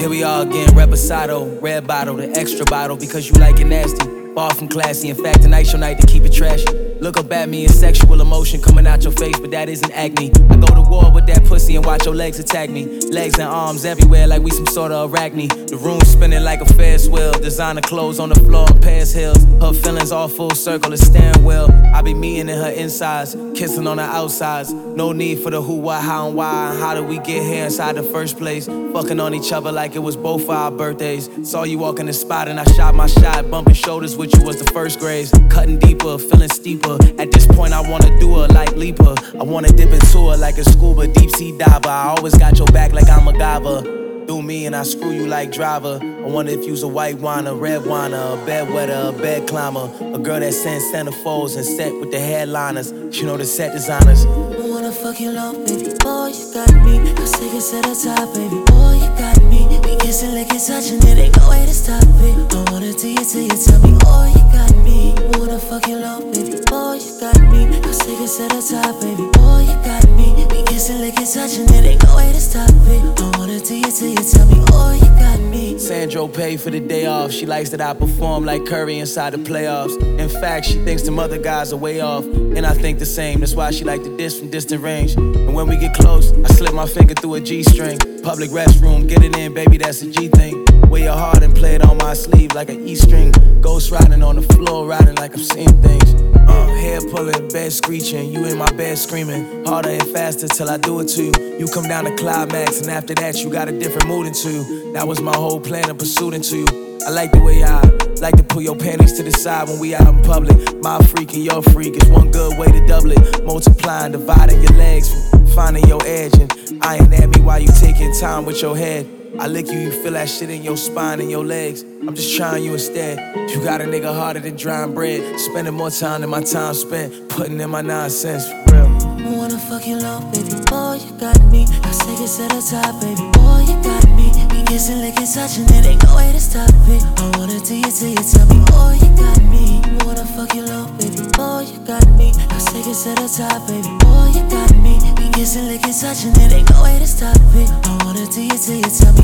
Here we are again, reposado, red bottle, the extra bottle, because you like it nasty. Far from classy, in fact, tonight's your night to keep it trashy. Look up at me in sexual emotion coming out your face, but that isn't acne. I go to war with that pussy and watch your legs attack me. Legs and arms everywhere like we some sort of arachne. The room spinning like a Ferris wheel. Designer clothes on the floor in Paris Hills. Her feelings all full circle, the steering wheel. I be meeting in her insides, kissing on her outsides. No need for the who, what, how, and why. And how did we get here inside the first place? Fucking on each other like it was both our birthdays. Saw you walk in the spot and I shot my shot. Bumping shoulders with you was the first grades. Cutting deeper, feeling steeper. At this point I wanna do her like Leaper. I wanna dip into her like a scuba, deep sea diver. I always got your back like I'm a MacGyver. Do me and I screw you like driver. I wonder if you's a white wine, a red wine, a bedwetter, a bed climber. A girl that sends centerfolds and set with the headliners. You know the set designers. I wanna fuck you low, baby. Boy, you got me. Let's take it to the top, baby. Boy, you got me. We kissing, licking, touching it. Ain't no way to stop it. I wanna do you till you tell me, oh, you got me. I wanna fuck you low, baby. Boy, you got me. Let's take it to the top, baby. Boy, you got me. We kissing, licking, touching it. Ain't no way to stop it. I wanna do you till you tell me, oh, you got me. Sandro paid for the day off. She likes that I perform like Curry inside the playoffs. In fact, she thinks them other guys are way off, and I think the same. That's why she like to diss from distant range. And when we get close, I slip my finger through a G-string. Public restroom, get it in, baby, that's a G thing. Wear your heart and play it on my sleeve like an E string. Ghost riding on the floor, riding like I'm seeing things. Hair pulling, bed screeching, you in my bed screaming. Harder and faster till I do it to you. You come down to climax, and after that you got a different mood into you. That was my whole plan of pursuit into you. I like the way I like to pull your panties to the side when we out in public. My freak and your freak is one good way to double it. Multiplying, dividing your legs, finding your edge, and eyeing at me while you taking time with your head. I lick you, you feel that shit in your spine and your legs. I'm just trying you instead. You got a nigga harder than drying bread, spending more time than my time spent putting in my nonsense, for real. I wanna fuck you low, baby. Boy, you got me. Let's take it to the top, baby. Boy, you got me. We kissing, licking, touching it. Ain't no way to stop it. I wanna do you till you tell me, oh, you got me. I wanna fuck you low, baby. Boy, you got me. Let's take it to the top, baby. Boy, you got me. We kissing, licking, touching it. Ain't no way to stop it. I wanna do you till you tell me.